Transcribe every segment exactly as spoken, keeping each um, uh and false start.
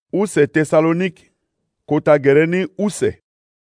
Use Thessalonique, kota gereni use.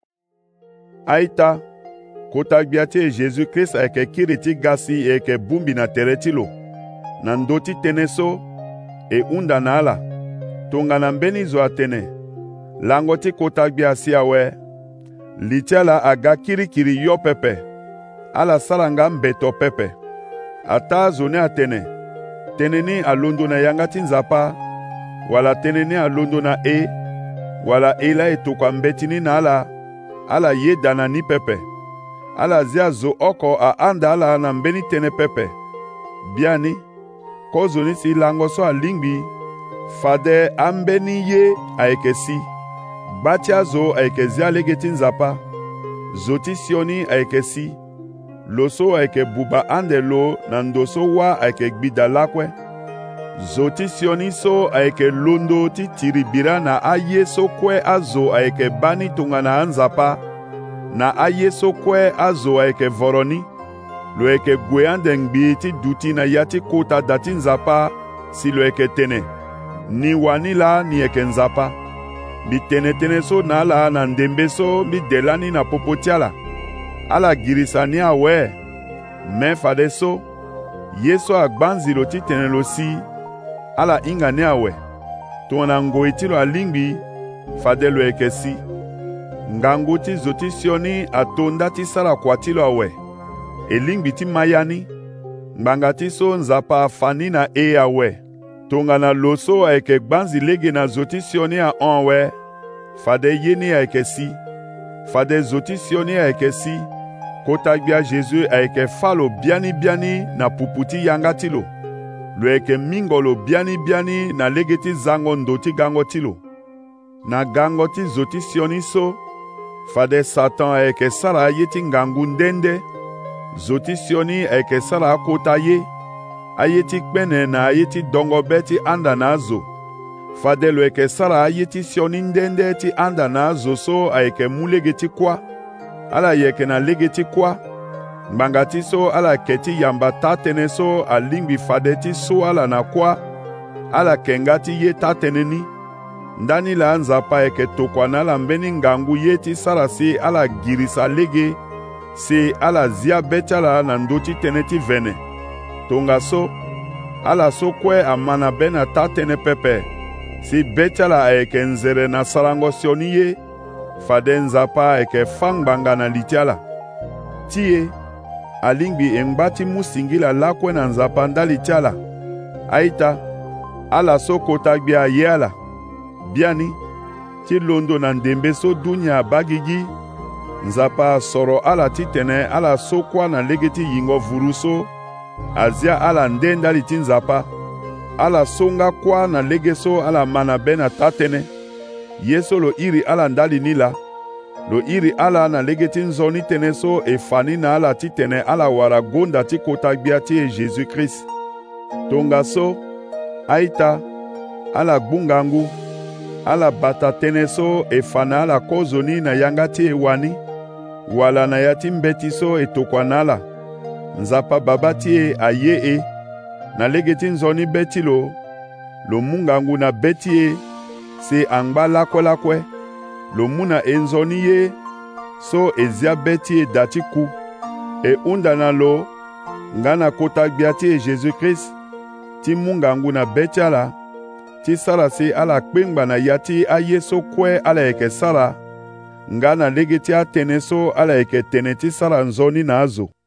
Aita, kota gbiati Jésus Christ eke kiriti gasi eke bumbi na teretilo. Na ndoti teneso e unda na ala. Tonga na mbeni zo atene. Langoti kota gbiasi awe. Litiala aga kiri kiri yo pepe. Ala salanga mbeto pepe. Ata zone atene. Teneni alondo na yangati nzapa. Wala teneni alondo na e. Wala ela etokwa mbetini na ala. Ala ye dana ni pepe. Ala zia zo oko a anda ala na mbeni tene pepe. Biani. Kozoni si langoso a lingbi. Fade ambeni ye aekesi. Batia zo aekezi alegeti nzapa. Zoti sioni aekesi. Loso aeke buba andelo na ndoso wa aeke gbida lakwe. Zoti sioni so aeke londo ti tiribira na aye so kwe azo aeke bani tunga na anzapa. Na aye so kwe azo aeke voroni. Lo eke gwe andengbi ti duti na yati kota dati nzapa si lo eke tene. Ni wanila ni eke nzapa. Bi tene tene so na ala na ndembe so bi delani na popotiala. Ala girisani awe. Men fade so. Yeso agbanzi lo ti tene lo si. Ala ingane awe. Tona ngo itilo alingbi. Fade lo eke si. Ngango ti zoti sioni atonda ti sara kwa tilo awe. Elingbi ti mayani. Mbanga ti so nzapa fani na e awe. Tonga na loso aeke gbanzi lege na zoti sioni a onwe. Fade yeni aeke si. Fade zoti sioni aeke si. Kota gbia Jésus aeke falo biani biani na puputi yangatilo. Lo eke mingolo biani biani na legeti zango ndoti gango tilo. Na gango ti zoti sioni so. Fade Satan aeke sara yeti ngangu ndende. Zoti sioni aeke sara kota ye. Ayeti kpene na ayeti dongo beti anda na zo. Fade lo eke sara ayeti sioni ndende ti anda na zo so aeke mulegeti kwa. Ala yeke na legeti kwa. Mbangati so ala keti yamba tatene so alingbi fade ti so ala na kwa. Ala kengati ye tatene ni. Ndani la anzapa eke tokwa na la mbeni ngangu ye ti sara si ala girisa lege. Si ala zia betala na ndoti tene ti vene. Tonga so, ala so kwe amana bena tatene pepe. Si betala eke nzere na sarango sioni ye. Fade nzapa eke fangbanga na litiala. Tie, alingbi engbati musingila lakwe na nzapa nda litiala. Aita, ala so kota gbia ye ala. Biani, ti londo na ndembe so dunya bagigi. Nzapa soro ala ti tene ala so kwa na legeti yingo vuruso. Azia ala ndenda li ti nzapa. Ala songa kwa na legeso ala mana bena tatene. Yeso lo iri ala ndali nila. Lo iri ala na legeti nzoni tene so e fani na ala ti tene ala wara gonda ti kota gbia ti e Jésus Christ. Tonga so, aita, ala gbungangu. Ala bata tene so e fana ala kozoni na yanga ti e wani. Wala na yati mbeti so e tokwa nala. Nzapa babati e aye e. Na legeti nzoni beti lo. Lo mungangu na beti e. Se angba lakwe lakwe. Lo muna e nzoni ye. So ezia beti e dati ku. E unda na lo. Ngana kota gbiati e Jésus Christ. Ti mungangu na beti ala. Ti sara se ala kpengba na yati aye so kwe ala eke sara. Ngana legeti a tene so ala eke tene ti sara nzoni na azo.